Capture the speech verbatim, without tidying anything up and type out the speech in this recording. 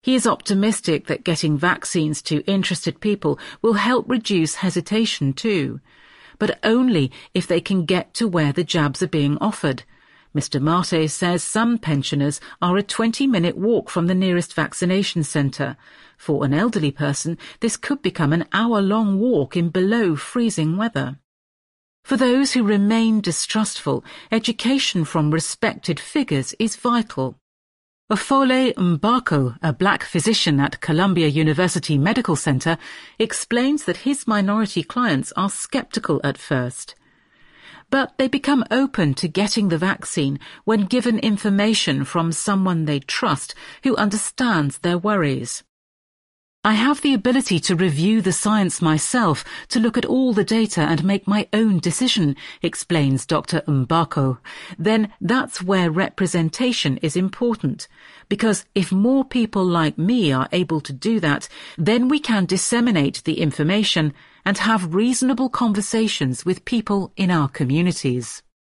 He is optimistic that getting vaccines to interested people will help reduce hesitation too, but only if they can get to where the jabs are being offered. Mister Marte says some pensioners are a twenty-minute walk from the nearest vaccination centre. For an elderly person, this could become an hour-long walk in below-freezing weather. For those who remain distrustful, education from respected figures is vital. Afole Mbako, a black physician at Columbia University Medical Center, explains that his minority clients are skeptical at first. But they become open to getting the vaccine when given information from someone they trust who understands their worries. I have the ability to review the science myself, to look at all the data and make my own decision, explains Doctor Mbako. Then that's where representation is important, because if more people like me are able to do that, then we can disseminate the information and have reasonable conversations with people in our communities.